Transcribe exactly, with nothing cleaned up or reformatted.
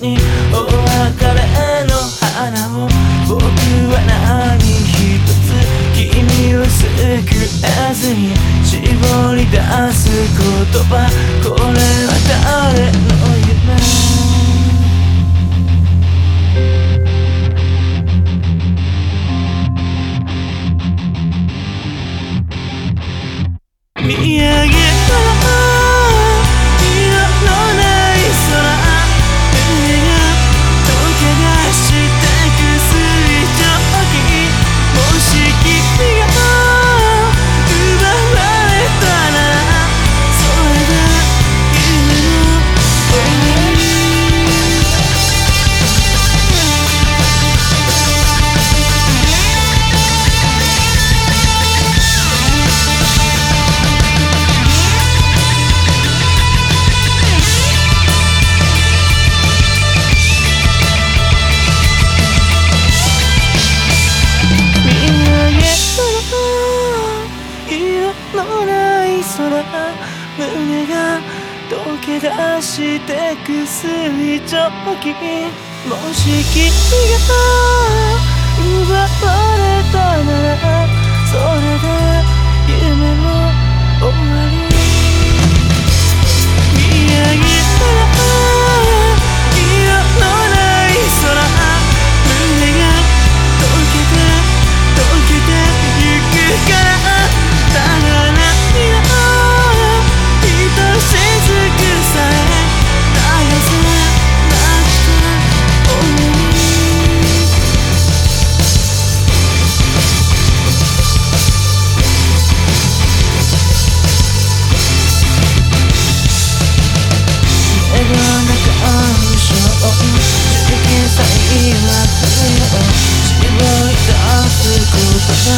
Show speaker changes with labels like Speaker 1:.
Speaker 1: にお別れの花を僕は何一つ君を救えずに絞り出す言葉、これは誰の夢？見上げたら色のない空、胸が溶け出してく水蒸気。もし君が奪われたならそれが夢の終わり。のない空、胸が溶け出してく水蒸気。もし君が奪われたならそれで夢も終わり。見上げたら色のない空、胸が溶けて溶けてゆくから、ただ何が愛しずくさえ絶やさなくて終わり。描かうしょうじきさえは不要、絞り出す言葉